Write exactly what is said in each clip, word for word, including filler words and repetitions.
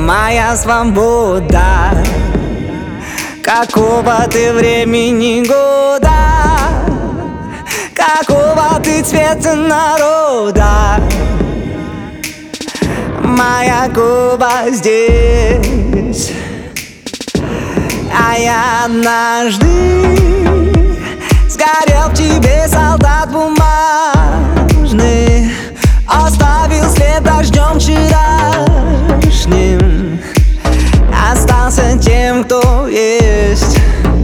моя свобода. Какого ты времени года, какого ты цвета народа, моя Куба здесь. А я однажды сгорел в тебе, солдат бумажный, оставил след дождем вчерашним, остался тем, кто есть.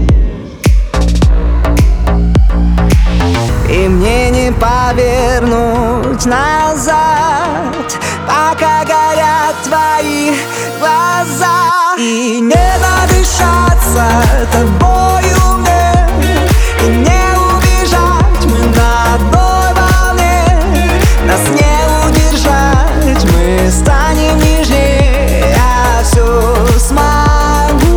И мне не повернуть назад, пока горят твои глаза. И не надышаться тобою мне, и не убежать, мы на одной волне. Нас не удержать, мы станем нежнее, я все смогу.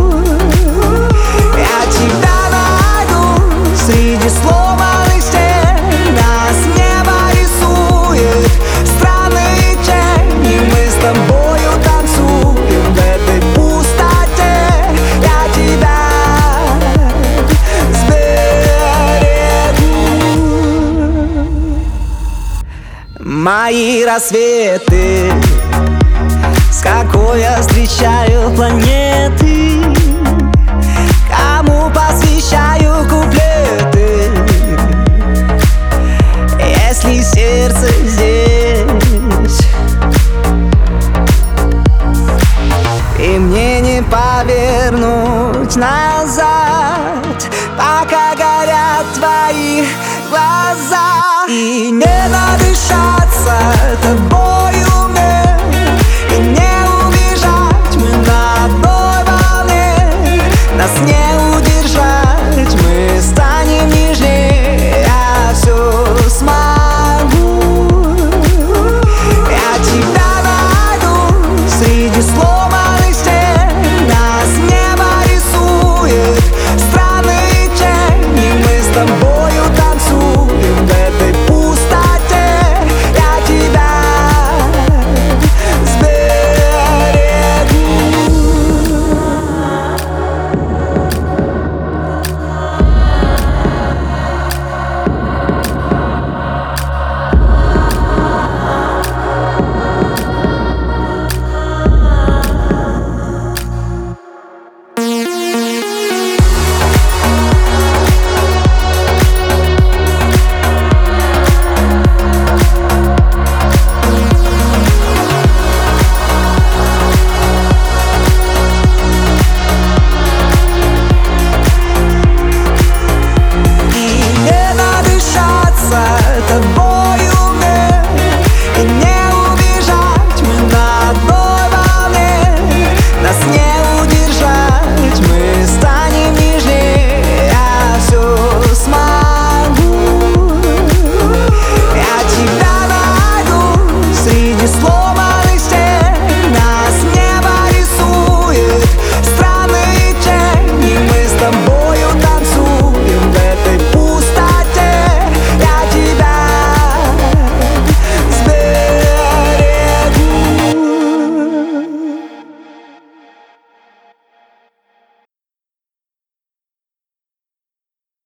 Я тебя найду среди сломанных стен, нас небо рисует странные тени. Мы с тобою танцуем в этой пустоте, я тебя сберегу. Мои рассветы, с какой я встречаю планеты, кому посвящаю куплеты. Если сердце